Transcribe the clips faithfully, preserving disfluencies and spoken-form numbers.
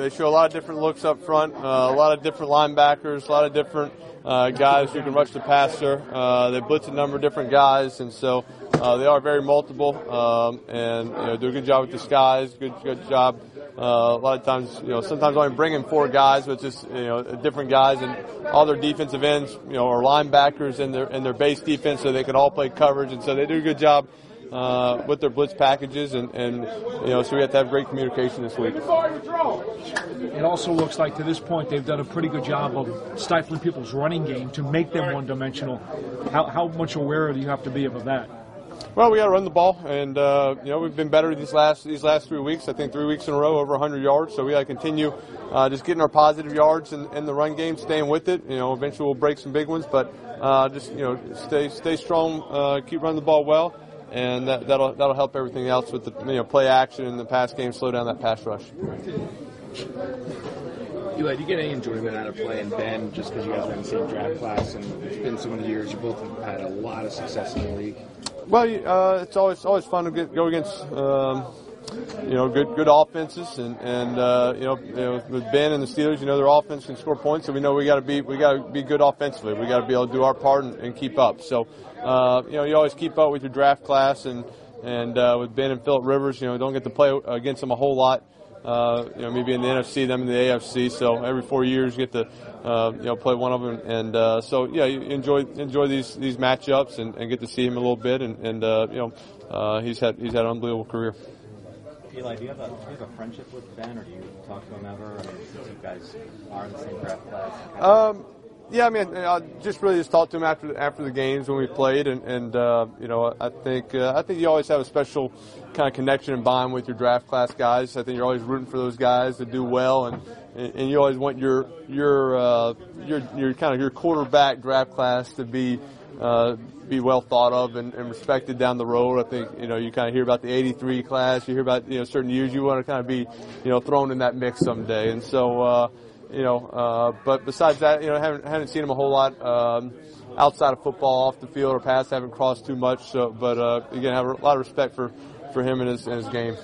they show a lot of different looks up front, uh, a lot of different linebackers, a lot of different uh, guys who can rush the passer. Uh, they blitz a number of different guys, and so uh, they are very multiple um, and you know, do a good job with disguise, good good job. Uh, a lot of times, you know, sometimes only bringing four guys, but just you know, different guys, and all their defensive ends, you know, are linebackers in their in their base defense, so they can all play coverage, and so they do a good job uh, with their blitz packages, and, and you know, so we have to have great communication this week. It also looks like to this point they've done a pretty good job of stifling people's running game to make them one-dimensional. How how much aware do you have to be of that? Well, we got to run the ball, and uh, you know we've been better these last these last three weeks. I think three weeks in a row over one hundred yards. So we got to continue uh, just getting our positive yards in, in the run game, staying with it. You know, eventually we'll break some big ones, but uh, just you know stay stay strong, uh, keep running the ball well, and that, that'll that'll help everything else with the you know play action in the pass game, slow down that pass rush. Eli, do you get any enjoyment out of playing Ben just because you guys are in the same draft class and it's been so many years? You both have had a lot of success in the league. Well, uh, it's always always fun to get, go against um, you know good good offenses, and and uh, you know you know with Ben and the Steelers, you know their offense can score points, so we know we got to be we got to be good offensively. We got to be able to do our part and, and keep up. So uh, you know you always keep up with your draft class, and and uh, with Ben and Phillip Rivers, you know don't get to play against them a whole lot. Uh, you know, maybe in the N F C, them in the A F C. So every four years, you get to uh, you know play one of them, and uh, so yeah, you enjoy enjoy these these matchups and, and get to see him a little bit, and, and uh, you know uh, he's had he's had an unbelievable career. Eli, do you have a do you have a friendship with Ben, or do you talk to him ever? I mean, since you guys are in the same draft class. Um, yeah, I mean, I just really just talked to him after after the games when we played, and, and uh, you know, I think uh, I think you always have a special kind of connection and bond with your draft class guys. I think you're always rooting for those guys to do well, and, and you always want your your uh, your your kind of your quarterback draft class to be uh, be well thought of and, and respected down the road. I think you know you kind of hear about the eighty-three class, you hear about you know certain years you want to kind of be you know thrown in that mix someday, and so. Uh, You know, uh, but besides that, you know, haven't haven't seen him a whole lot um, outside of football, off the field or pass. Haven't crossed too much. So, but uh, again, have a lot of respect for, for him and his and his game.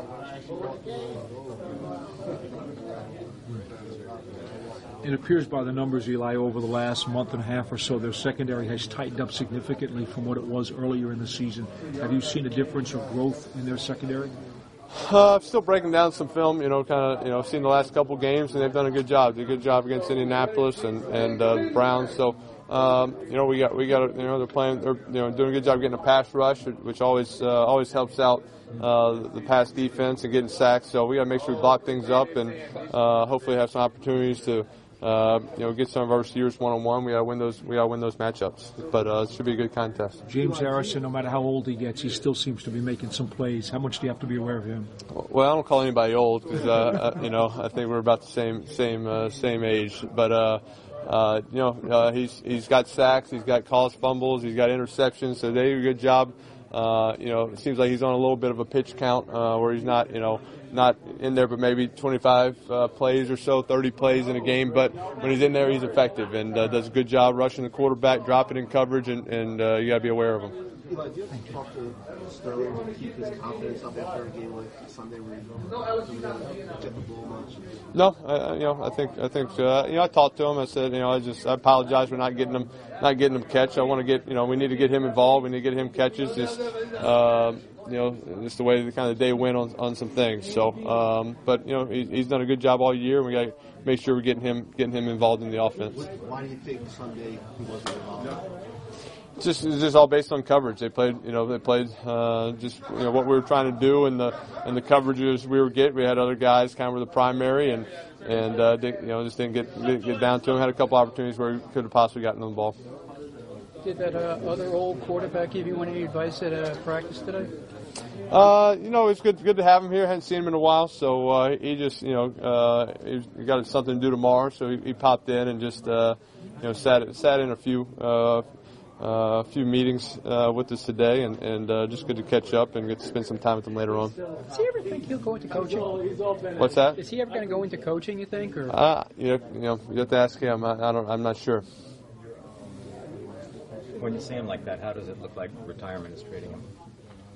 It appears by the numbers, Eli, over the last month and a half or so, their secondary has tightened up significantly from what it was earlier in the season. Have you seen a difference or growth in their secondary? Uh, I'm still breaking down some film, you know, kind of, you know, seen the last couple games, and they've done a good job. Did a good job against Indianapolis and and uh, Browns. So, um, you know, we got we got you know they're playing, they're you know doing a good job getting a pass rush, which always uh, always helps out uh, the pass defense and getting sacks. So we got to make sure we block things up and uh, hopefully have some opportunities to. Uh, you know, get some of our receivers one on one. We gotta win those. We gotta win those matchups. But uh, it should be a good contest. James Harrison, no matter how old he gets, he still seems to be making some plays. How much do you have to be aware of him? Well, I don't call anybody old because uh, you know I think we're about the same same uh, same age. But uh, uh, you know uh, he's he's got sacks, he's got caused fumbles, he's got interceptions. So they do a good job. Uh, you know, it seems like he's on a little bit of a pitch count uh, where he's not, you know, not in there, but maybe twenty-five uh, plays or so, thirty plays in a game. But when he's in there, he's effective and uh, does a good job rushing the quarterback, dropping in coverage, and, and uh, you got to be aware of him. Eli, do you have to talk to Sterling to keep his confidence up after a game like Sunday where you don't get the ball much? No, I, you know, I think I think uh, you know I talked to him. I said, you know, I just I apologize for not getting him not getting him catch. I want to get you know we need to get him involved. We need to get him catches. Just uh, you know, just the way the kind of day went on on some things. So, um, but you know, he, he's done a good job all year. And we got to make sure we're getting him getting him involved in the offense. Why do you think Sunday he wasn't involved? Just it's just all based on coverage. They played, you know, they played uh, just you know what we were trying to do, and the and the coverages we were getting. We had other guys kind of were the primary, and and uh, did, you know just didn't get didn't get down to him. Had a couple opportunities where we could have possibly gotten on the ball. Did that uh, other old quarterback give you any advice at uh, practice today? Uh, you know, it's good good to have him here. I hadn't seen him in a while, so uh, he just you know uh, he got something to do tomorrow, so he, he popped in and just uh, you know sat sat in a few. Uh, Uh, a few meetings uh, with us today, and, and uh, just good to catch up and get to spend some time with him later on. Does he ever think he'll go into coaching? What's that? Is he ever going to go into coaching, you think? Or? Uh, you know, you know, you have to ask him. I, I don't. I'm not sure. When you see him like that, how does it look like retirement is treating him?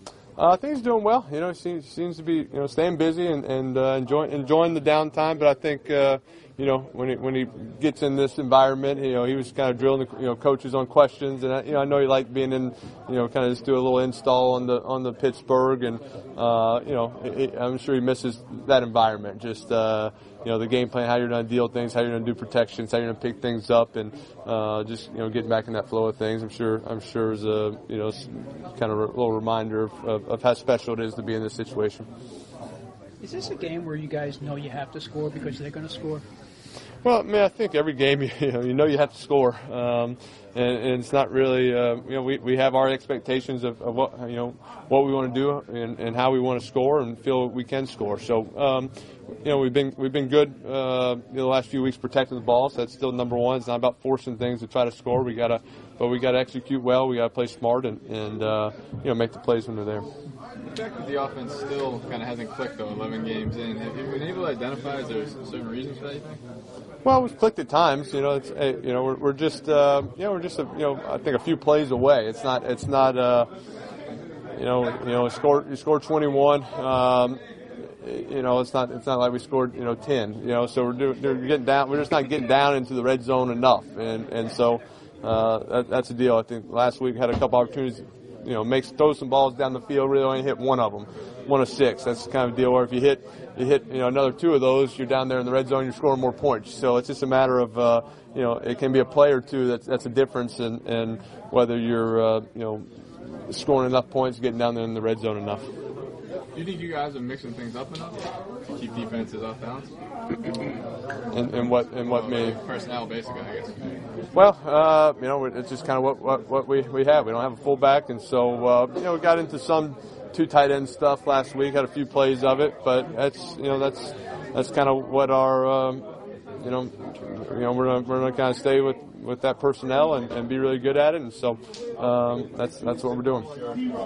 Uh, I think he's doing well. You know, he seems, seems to be, you know, staying busy and, and uh, enjoying enjoying the downtime. But I think, uh, you know, when he when he gets in this environment, you know, he was kind of drilling the, you know, coaches on questions, and I, you know, I know he liked being in, you know, kind of just do a little install on the on the Pittsburgh, and uh, you know, it, it, I'm sure he misses that environment. Just uh, you know, the game plan, how you're going to deal with things, how you're going to do protections, how you're going to pick things up, and uh, just, you know, getting back in that flow of things. I'm sure I'm sure is a, you know, kind of a little reminder of, of, of how special it is to be in this situation. Is this a game where you guys know you have to score because they're going to score? Well, I mean, I think every game, you know, you know you have to score, um, and, and it's not really, uh, you know, we, we have our expectations of, of what, you know, what we want to do and, and how we want to score and feel we can score. So, um, you know, we've been we've been good uh, you know, the last few weeks protecting the ball. So that's still number one. It's not about forcing things to try to score. We gotta, but we gotta execute well. We gotta play smart and, and uh, you know, make the plays when they're there. The fact that the offense still kind of hasn't clicked though, eleven games in, have you been able to identify, is there certain reasons for that, you think? Well, we've clicked at times. You know, it's you know we're, we're just uh, you know we're just a, you know I think a few plays away. It's not it's not uh, you know you know scored you scored twenty-one. Um, you know, it's not it's not like we scored you know ten. You know, so we're doing we're getting down. We're just not getting down into the red zone enough, and and so uh, that, that's the deal. I think last week had a couple opportunities. You know, makes throw some balls down the field. Really only hit one of them, one of six. That's the kind of deal where if you hit, you hit, you know, another two of those, you're down there in the red zone. You're scoring more points. So it's just a matter of, uh, you know, it can be a play or two. That's that's a difference in, in whether you're, uh, you know, scoring enough points, getting down there in the red zone enough. Do you think you guys are mixing things up enough to keep defenses off balance? And, and what and what well, may personnel, basically, I guess. Well, uh, you know, it's just kind of what, what, what we, we have. We don't have a fullback, and so uh, you know, we got into some two tight end stuff last week. Had a few plays of it, but that's you know that's that's kind of what our um, you know you know we're gonna, we're gonna kind of stay with, with that personnel and, and be really good at it, and so um, that's that's what we're doing.